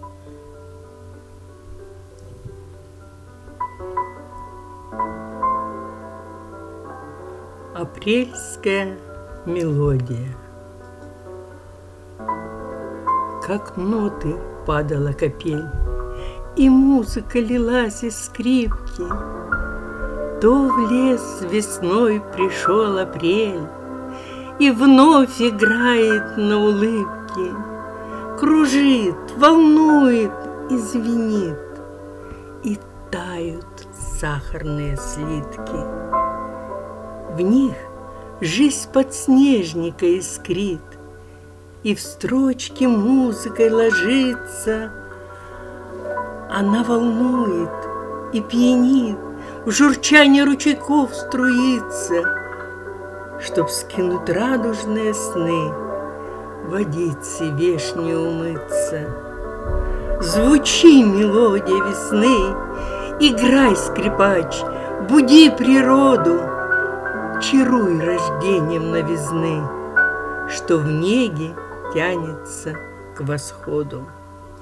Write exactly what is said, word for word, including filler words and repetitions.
Апрельская мелодия. Как ноты падала капель, и музыка лилась из скрипки. То в лес весной пришел апрель и вновь играет на улыбке, кружит, волнует и звенит, и тают сахарные слитки. В них жизнь подснежника искрит, и в строчке музыкой ложится. Она волнует и пьянит, в журчании ручейков струится. Чтоб скинуть радужные сны, водицы вешней умыться. Звучи, мелодия весны, играй, скрипач, буди природу, чаруй рождением новизны, что в неге тянется к восходу.